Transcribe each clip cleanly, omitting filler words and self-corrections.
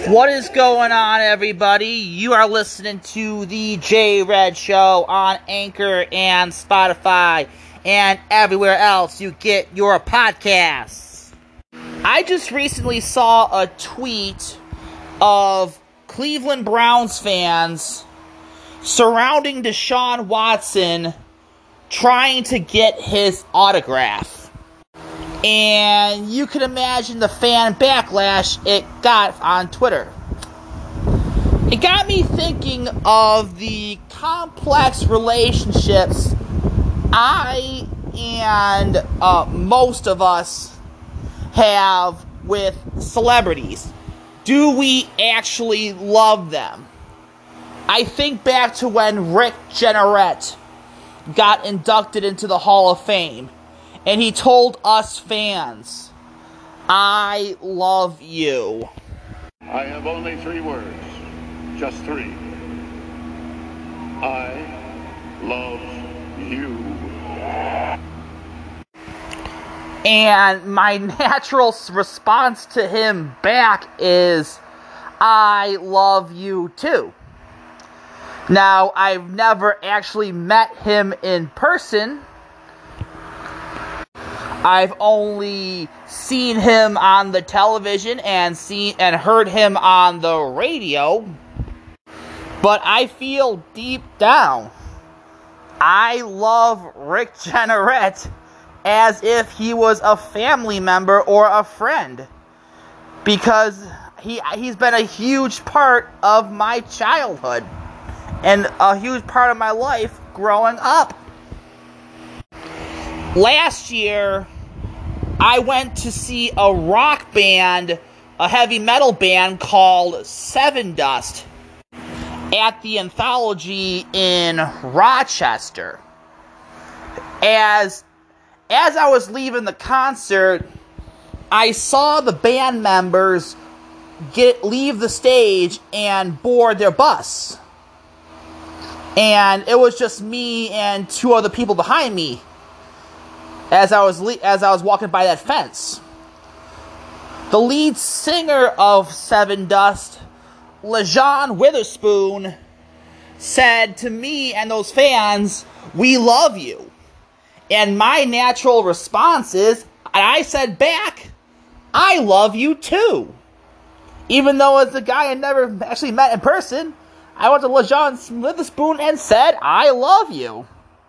What is going on, everybody? You are listening to the J Red Show on Anchor and Spotify and everywhere else you get your podcasts. I just recently saw a tweet of Cleveland Browns fans surrounding Deshaun Watson trying to get his autograph. And you can imagine the fan backlash it got on Twitter. It got me thinking of the complex relationships I and most of us have with celebrities. Do we actually love them? I think back to when Rick Jeanneret got inducted into the Hall of Fame. And he told us fans, I love you. I have only 3 words. Just 3. I love you. And my natural response to him back is, I love you too. Now, I've never actually met him in person. I've only seen him on the television and heard him on the radio. But I feel deep down, I love Rick Jeanneret as if he was a family member or a friend. Because he's been a huge part of my childhood and a huge part of my life growing up. Last year, I went to see a rock band, a heavy metal band called Sevendust at the Anthology in Rochester. As I was leaving the concert, I saw the band members leave the stage and board their bus. And it was just me and 2 other people behind me. As I was walking by that fence. The lead singer of Sevendust, LaJauwn Witherspoon, said to me and those fans, we love you. And my natural response is, and I said back, I love you too. Even though it's a guy I never actually met in person, I went to LaJauwn Witherspoon and said, I love you.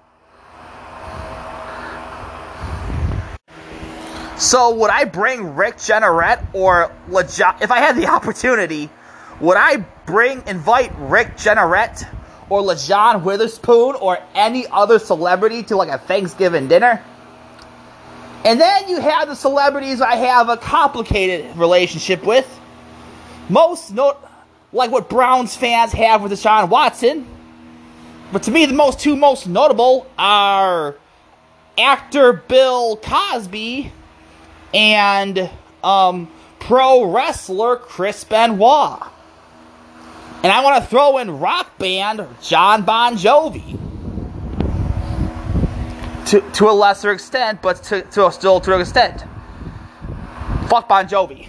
So would I bring Rick Jeanneret or LaJauwn, if I had the opportunity, would I invite Rick Jeanneret or LaJauwn Witherspoon or any other celebrity to like a Thanksgiving dinner? And then you have the celebrities I have a complicated relationship with. Like what Browns fans have with Deshaun Watson. But to me, the two most notable are actor Bill Cosby and pro wrestler Chris Benoit. And I want to throw in rock band Jon Bon Jovi. To a lesser extent, but still to an extent. Fuck Bon Jovi.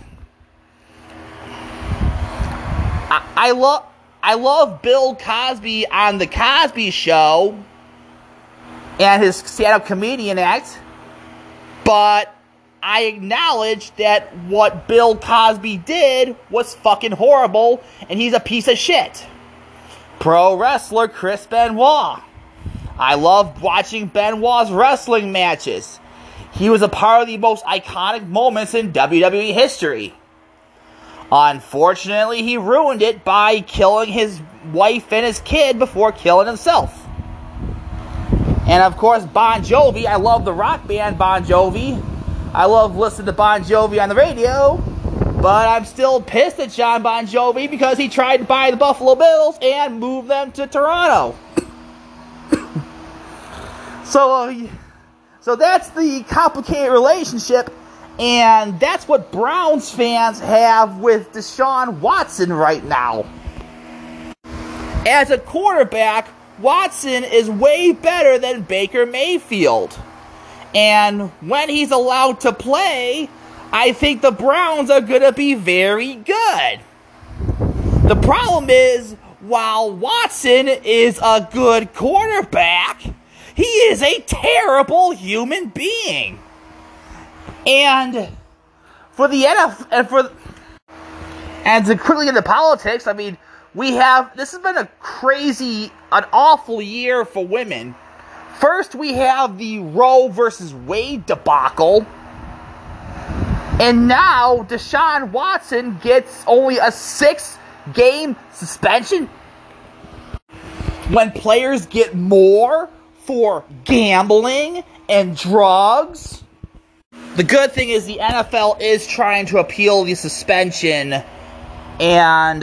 I love Bill Cosby on The Cosby Show and his stand-up comedian act, but I acknowledge that what Bill Cosby did was fucking horrible, and he's a piece of shit. Pro wrestler Chris Benoit. I love watching Benoit's wrestling matches. He was a part of the most iconic moments in WWE history. Unfortunately, he ruined it by killing his wife and his kid before killing himself. And of course, Bon Jovi. I love the rock band Bon Jovi. I love listening to Bon Jovi on the radio, but I'm still pissed at Jon Bon Jovi because he tried to buy the Buffalo Bills and move them to Toronto. So that's the complicated relationship, and that's what Browns fans have with Deshaun Watson right now. As a quarterback, Watson is way better than Baker Mayfield. And when he's allowed to play, I think the Browns are going to be very good. The problem is, while Watson is a good quarterback, he is a terrible human being. And for the NFL, and to quickly into politics, I mean, this has been an awful year for women. First, we have the Roe versus Wade debacle. And now, Deshaun Watson gets only a 6-game suspension when players get more for gambling and drugs. The good thing is the NFL is trying to appeal the suspension and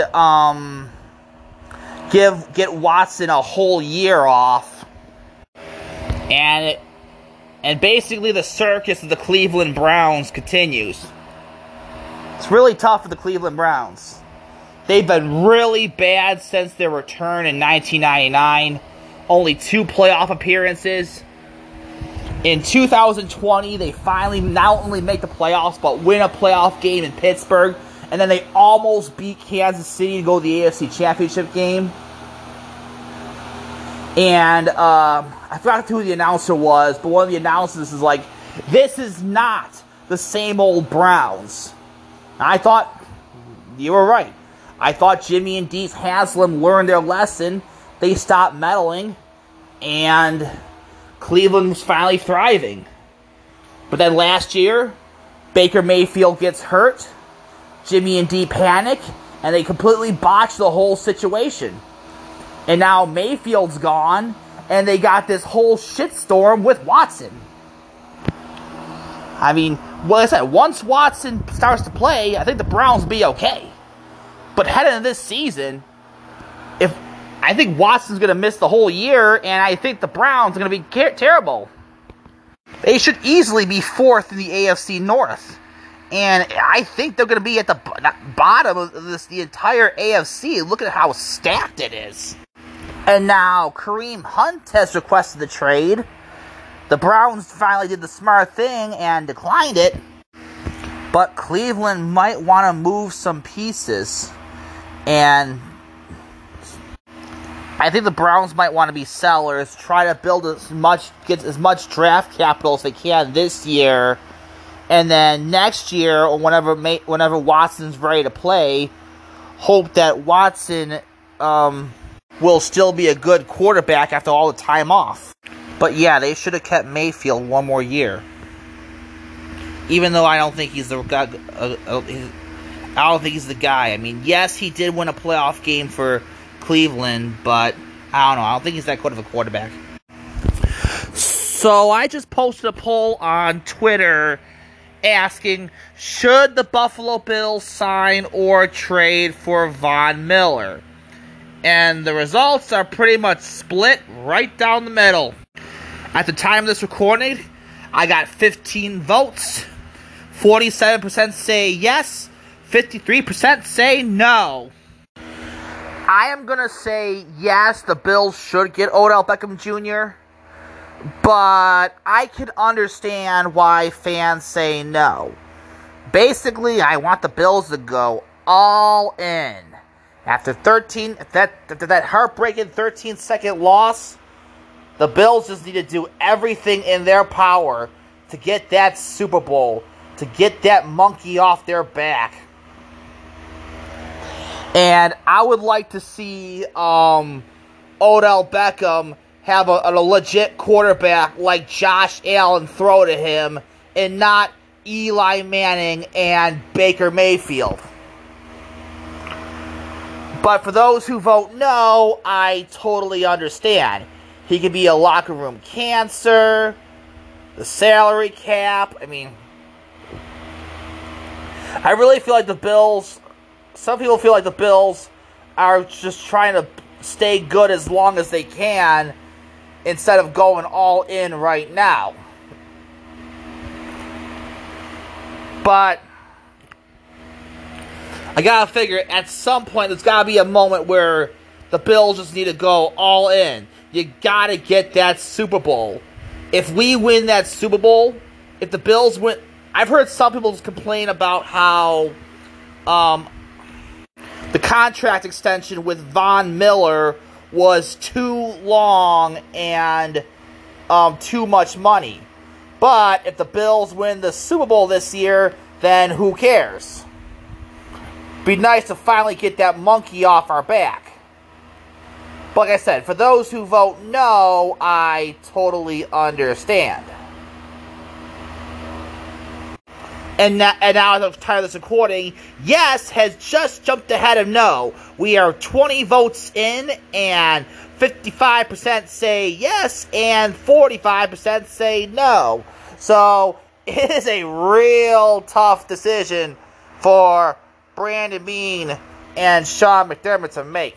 get Watson a whole year off. And basically the circus of the Cleveland Browns continues. It's really tough for the Cleveland Browns. They've been really bad since their return in 1999. Only 2 playoff appearances. In 2020, they finally not only make the playoffs, but win a playoff game in Pittsburgh. And then they almost beat Kansas City to go to the AFC Championship game. And I forgot who the announcer was, but one of the announcers is like, this is not the same old Browns. And I thought, you were right. I thought Jimmy and Deep Haslam learned their lesson. They stopped meddling, and Cleveland was finally thriving. But then last year, Baker Mayfield gets hurt, Jimmy and Dee panic, and they completely botch the whole situation. And now Mayfield's gone, and they got this whole shitstorm with Watson. I mean, like I said, once Watson starts to play, I think the Browns will be okay. But heading into this season, I think Watson's going to miss the whole year, and I think the Browns are going to be terrible. They should easily be 4th in the AFC North. And I think they're going to be at the bottom of the entire AFC. Look at how stacked it is. And now Kareem Hunt has requested the trade. The Browns finally did the smart thing and declined it. But Cleveland might want to move some pieces. And I think the Browns might want to be sellers, try to build get as much draft capital as they can this year, and then next year, or whenever Watson's ready to play, hope that Watson will still be a good quarterback after all the time off. But yeah, they should have kept Mayfield one more year. Even though I don't think he's the guy. I don't think he's the guy. I mean, yes, he did win a playoff game for Cleveland, but I don't know. I don't think he's that good of a quarterback. So I just posted a poll on Twitter asking, should the Buffalo Bills sign or trade for Von Miller? And the results are pretty much split right down the middle. At the time of this recording, I got 15 votes. 47% say yes, 53% say no. I am going to say yes, the Bills should get Odell Beckham Jr., but I can understand why fans say no. Basically, I want the Bills to go all in. After that heartbreaking 13-second loss, the Bills just need to do everything in their power to get that Super Bowl, to get that monkey off their back. And I would like to see Odell Beckham have a legit quarterback like Josh Allen throw to him, and not Eli Manning and Baker Mayfield. But for those who vote no, I totally understand. He could be a locker room cancer, the salary cap. I mean, I really feel like the Bills, some people feel like the Bills are just trying to stay good as long as they can instead of going all in right now. But I gotta figure, at some point, there's gotta be a moment where the Bills just need to go all in. You gotta get that Super Bowl. If we win that Super Bowl, if the Bills win, I've heard some people complain about how the contract extension with Von Miller was too long and too much money. But if the Bills win the Super Bowl this year, then who cares? Be nice to finally get that monkey off our back. But like I said, for those who vote no, I totally understand. And now at the time of this recording, yes has just jumped ahead of no. We are 20 votes in, and 55% say yes, and 45% say no. So, it is a real tough decision for Brandon Beane and Sean McDermott to make.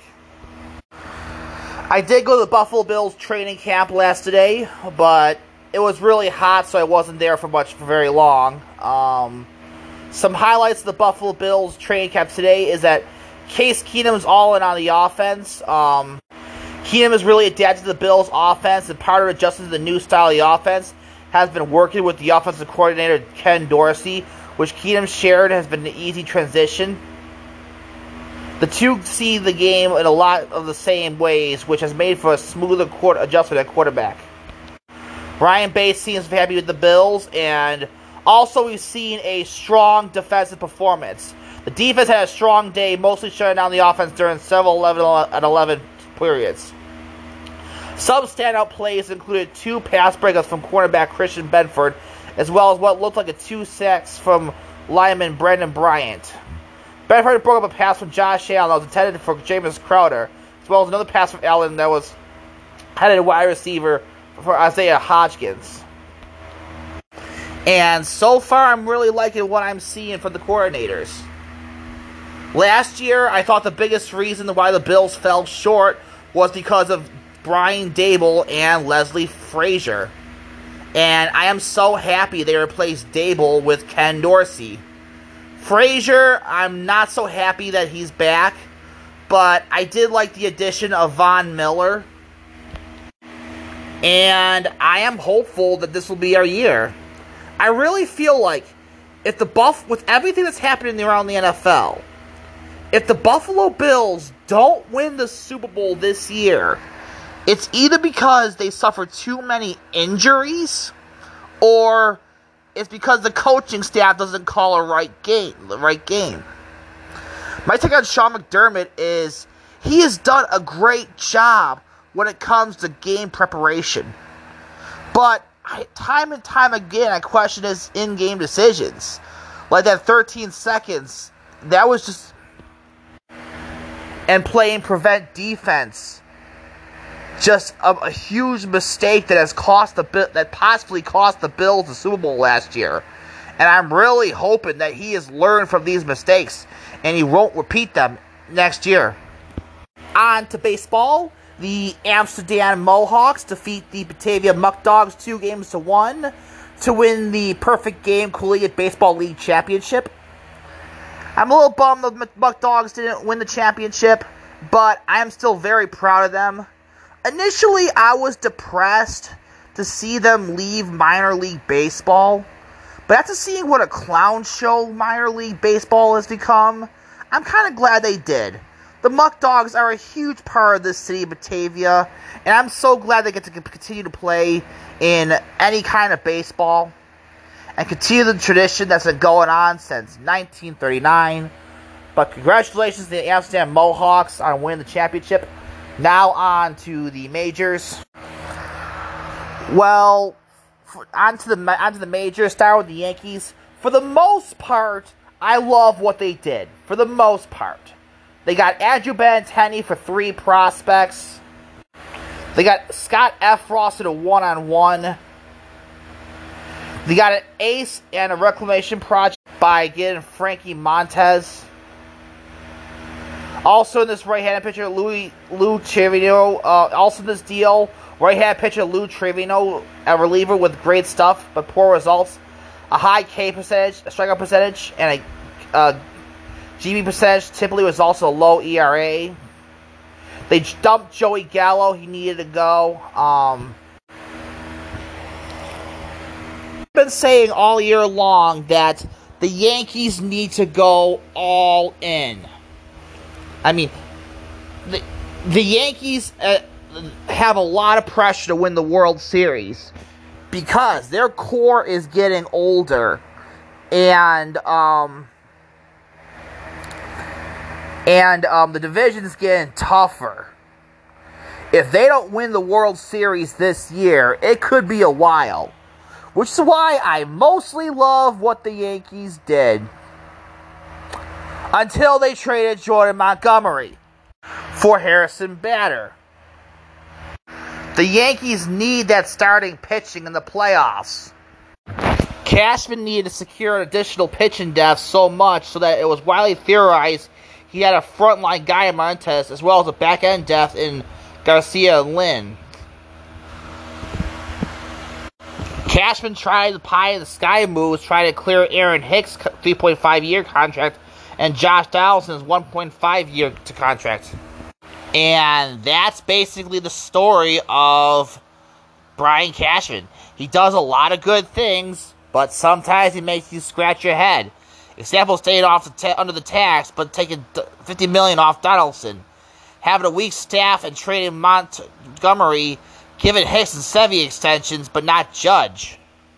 I did go to the Buffalo Bills training camp last day, but it was really hot, so I wasn't there for very long. Some highlights of the Buffalo Bills training camp today is that Case Keenum's all in on the offense. Keenum has really adapted to the Bills' offense, and part of adjusting to the new style of the offense has been working with the offensive coordinator Ken Dorsey, which Keenum shared has been an easy transition. The two see the game in a lot of the same ways, which has made for a smoother adjustment at quarterback. Ryan Bates seems happy with the Bills, and also we've seen a strong defensive performance. The defense had a strong day, mostly shutting down the offense during several 11 periods. Some standout plays included 2 pass breakups from cornerback Christian Benford, as well as what looked like a 2 sacks from lineman Brendan Bryant. Benford broke up a pass from Josh Allen that was intended for Jameis Crowder, as well as another pass from Allen that was headed wide receiver for Isaiah Hodgins. And so far, I'm really liking what I'm seeing from the coordinators. Last year, I thought the biggest reason why the Bills fell short was because of Brian Daboll and Leslie Frazier. And I am so happy they replaced Daboll with Ken Dorsey. Frazier, I'm not so happy that he's back, but I did like the addition of Von Miller. And I am hopeful that this will be our year. I really feel like if with everything that's happening around the NFL, if the Buffalo Bills don't win the Super Bowl this year, it's either because they suffered too many injuries, or it's because the coaching staff doesn't call the right game. My take on Sean McDermott is he has done a great job when it comes to game preparation. But time and time again, I question his in-game decisions. Like that 13 seconds, that was just... And playing prevent defense. Just a huge mistake that possibly cost the Bills the Super Bowl last year. And I'm really hoping that he has learned from these mistakes and he won't repeat them next year. On to baseball. The Amsterdam Mohawks defeat the Batavia Muck Dogs 2-1 to win the Perfect Game Collegiate Baseball League Championship. I'm a little bummed the Muck Dogs didn't win the championship, but I am still very proud of them. Initially, I was depressed to see them leave minor league baseball, but after seeing what a clown show minor league baseball has become, I'm kind of glad they did. The Muck Dogs are a huge part of this city of Batavia, and I'm so glad they get to continue to play in any kind of baseball and continue the tradition that's been going on since 1939. But congratulations to the Amsterdam Mohawks on winning the championship. Now on to the majors. Well, on to the majors. Start with the Yankees. For the most part, I love what they did. For the most part. They got Andrew Benintendi for 3 prospects. They got Scott Effross in a 1-on-1. They got an ace and a reclamation project by getting Frankie Montez. Also in this right-handed pitcher, Lou Trevino. Also in this deal, right-handed pitcher Lou Trevino, a reliever with great stuff, but poor results. A high K percentage, a strikeout percentage, and a GB percentage typically was also a low ERA. They dumped Joey Gallo. He needed to go. I've been saying all year long that the Yankees need to go all in. I mean, the Yankees have a lot of pressure to win the World Series because their core is getting older, and the division is getting tougher. If they don't win the World Series this year, it could be a while. Which is why I mostly love what the Yankees did. Until they traded Jordan Montgomery for Harrison Bader. The Yankees need that starting pitching in the playoffs. Cashman needed to secure an additional pitching depth so much so that it was widely theorized he had a frontline guy in Montes as well as a back-end depth in Garcia and Lynn. Cashman tried the pie-in-the-sky moves, trying to clear Aaron Hicks' 3.5-year contract and Josh Donaldson's 1.5-year contract. And that's basically the story of Brian Cashman. He does a lot of good things, but sometimes he makes you scratch your head. Example, staying under the tax, but taking $50 million off Donaldson. Having a weak staff and trading Montgomery, giving Hicks and Sevy extensions, but not Judge.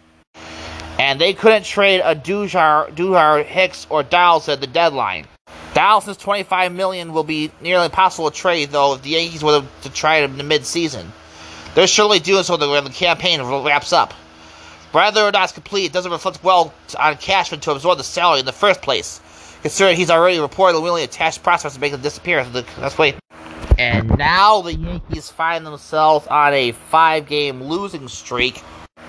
And they couldn't trade a Duhar, Hicks, or Donaldson at the deadline. Donaldson's $25 million will be nearly impossible to trade, though, if the Yankees were to try it in the mid-season. They're surely doing so when the campaign wraps up. Whether or not it's complete, it doesn't reflect well on Cashman to absorb the salary in the first place, considering he's already reportedly willing to attach prospects to make them disappear. That's way. And now the Yankees find themselves on a 5-game losing streak.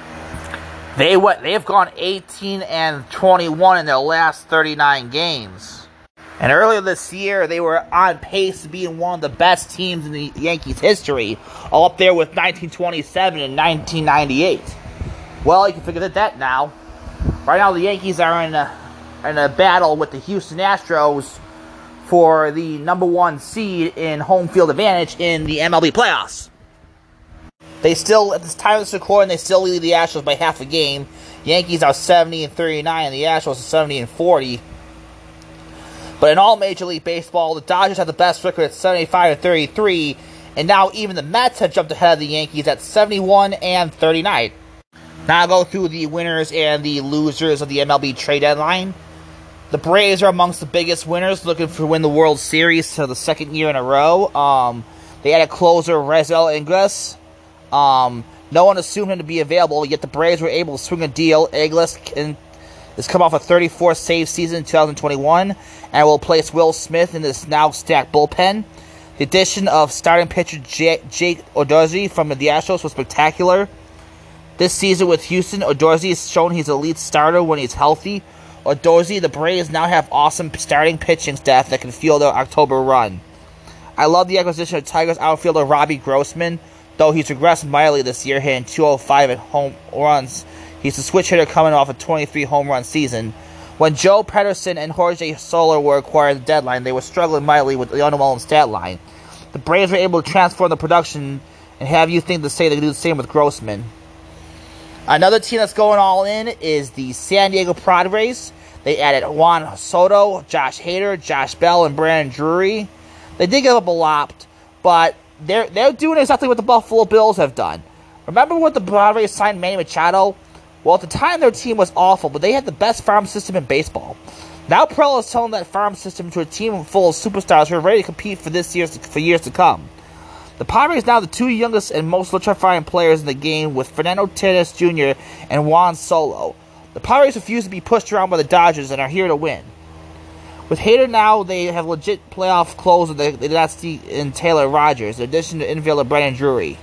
They've gone 18-21 in their last 39 games. And earlier this year, they were on pace to being one of the best teams in the Yankees' history, all up there with 1927 and 1998. Well, you can figure that now. Right now, the Yankees are in a battle with the Houston Astros for the number 1 seed in home field advantage in the MLB playoffs. They still, at this time of this recording, they still lead the Astros by half a game. Yankees are 70-39, and the Astros are 70-40. But in all Major League Baseball, the Dodgers have the best record at 75-33, and now even the Mets have jumped ahead of the Yankees at 71-39. Now I'll go through the winners and the losers of the MLB trade deadline. The Braves are amongst the biggest winners, looking to win the World Series for the second year in a row. They had a closer, Raisel Ingles. No one assumed him to be available, yet the Braves were able to swing a deal. Ingles has come off a 34-save season in 2021 and will place Will Smith in this now stacked bullpen. The addition of starting pitcher Jake Odorizzi from the Astros was spectacular. This season with Houston, Odorizzi has shown he's an elite starter when he's healthy. Odorizzi, the Braves now have awesome starting pitching staff that can fuel their October run. I love the acquisition of Tigers outfielder Robbie Grossman, though he's regressed mightily this year, hitting .205 at home runs. He's a switch hitter coming off a 23 home run season. When Joe Pederson and Jorge Soler were acquired at the deadline, they were struggling mightily with the underwhelming stat line. The Braves were able to transform the production and have you think to say they can do the same with Grossman. Another team that's going all in is the San Diego Padres. They added Juan Soto, Josh Hader, Josh Bell, and Brandon Drury. They did give up a lot, but they're doing exactly what the Buffalo Bills have done. Remember when the Padres signed Manny Machado? Well, at the time, their team was awful, but they had the best farm system in baseball. Now Preller is selling that farm system to a team full of superstars who are ready to compete for years to come. The Padres now the 2 youngest and most electrifying players in the game, with Fernando Tatis Jr. and Juan Soto. The Padres refuse to be pushed around by the Dodgers and are here to win. With Hader now, they have legit playoff close with the dynasty in Taylor Rogers, in addition to infielder Brandon Drury.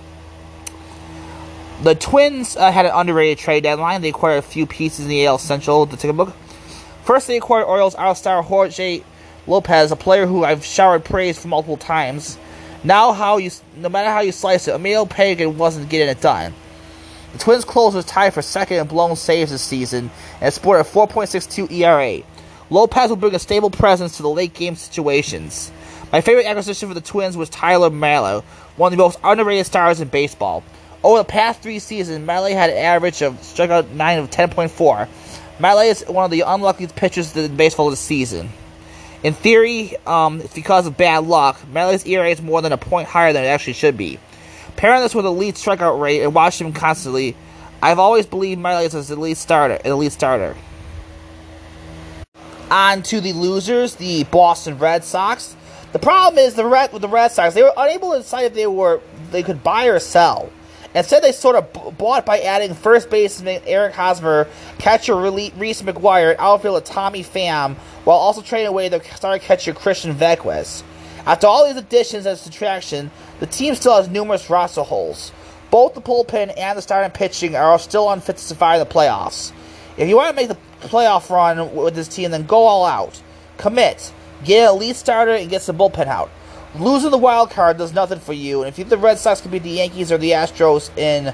The Twins had an underrated trade deadline. They acquired a few pieces in the AL Central to take a look. First, they acquired Orioles all-star Jorge Lopez, a player who I've showered praise for multiple times. No matter how you slice it, Emilio Pagan wasn't getting it done. The Twins' closer was tied for second in blown saves this season and sported a 4.62 ERA. Lopez will bring a stable presence to the late-game situations. My favorite acquisition for the Twins was Tyler Mahle, one of the most underrated stars in baseball. Over the past 3 seasons, Mahle had an average of strikeout 9 of 10.4. Mahle is one of the unluckiest pitchers in baseball this season. In theory, it's because of bad luck. Marley's ERA is more than a point higher than it actually should be. Pairing this with elite strikeout rate and watching him constantly, I've always believed Marley is an elite starter. On to the losers, the Boston Red Sox. The problem is with the Red Sox, they were unable to decide if they could buy or sell. Instead, they sort of bought by adding first baseman Eric Hosmer, catcher Reese McGuire, and outfielder Tommy Pham, while also trading away their starting catcher Christian Vazquez. After all these additions and subtraction, the team still has numerous roster holes. Both the bullpen and the starting pitching are still unfit to survive the playoffs. If you want to make the playoff run with this team, then go all out. Commit. Get an elite starter and get some bullpen out. Losing the wild card does nothing for you, and if you think the Red Sox can beat the Yankees or the Astros in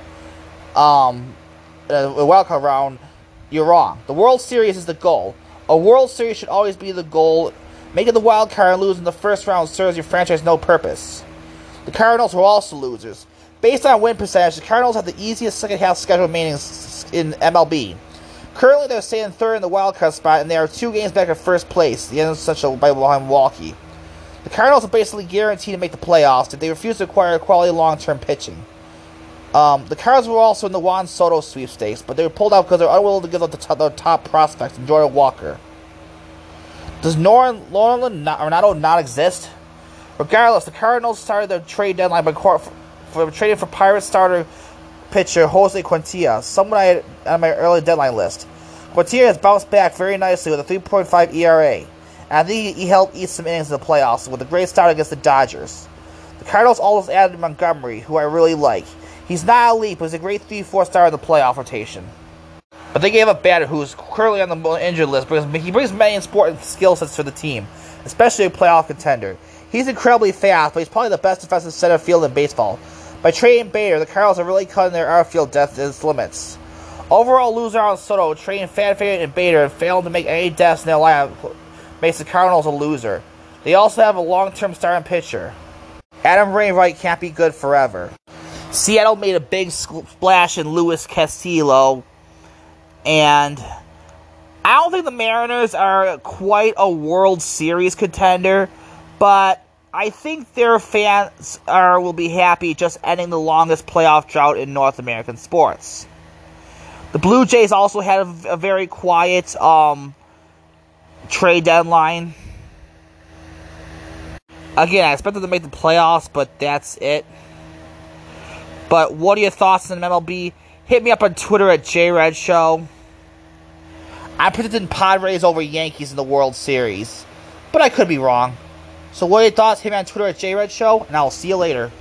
a wild card round, you're wrong. The World Series is the goal. A World Series should always be the goal. Making the wild card and losing the first round serves your franchise no purpose. The Cardinals were also losers. Based on win percentage, the Cardinals have the easiest second half schedule remaining in MLB. Currently, they're staying third in the wild card spot, and they are 2 games back at first place, the end of such a by behind Milwaukee. The Cardinals are basically guaranteed to make the playoffs if they refuse to acquire quality long-term pitching. The Cardinals were also in the Juan Soto sweepstakes, but they were pulled out because they're unwilling to give up their top prospects, Jordan Walker. Does Nolan Arenado not exist? Regardless, the Cardinals started their trade deadline by trading for Pirates starter pitcher Jose Quintana, someone I had on my early deadline list. Quintana has bounced back very nicely with a 3.5 ERA. And I think he helped eat some innings in the playoffs with a great start against the Dodgers. The Cardinals also added Montgomery, who I really like. He's not elite, but he's a great 3-4 star in the playoff rotation. But they gave up Bader, who is currently on the injured list, because he brings many important skill sets to the team, especially a playoff contender. He's incredibly fast, but he's probably the best defensive center field in baseball. By trading Bader, the Cardinals are really cutting their outfield depth to its limits. Overall, loser on Soto, trading fan favorite and Bader, and failing to make any deaths in their lineup makes the Cardinals a loser. They also have a long-term starting pitcher. Adam Wainwright can't be good forever. Seattle made a big splash in Luis Castillo, and I don't think the Mariners are quite a World Series contender, but I think their fans will be happy just ending the longest playoff drought in North American sports. The Blue Jays also had a very quiet trade deadline. Again, I expected them to make the playoffs, but that's it. But what are your thoughts on MLB? Hit me up on Twitter at JRedShow. I'm predicting Padres over Yankees in the World Series, but I could be wrong. So what are your thoughts? Hit me on Twitter at JRedShow, and I'll see you later.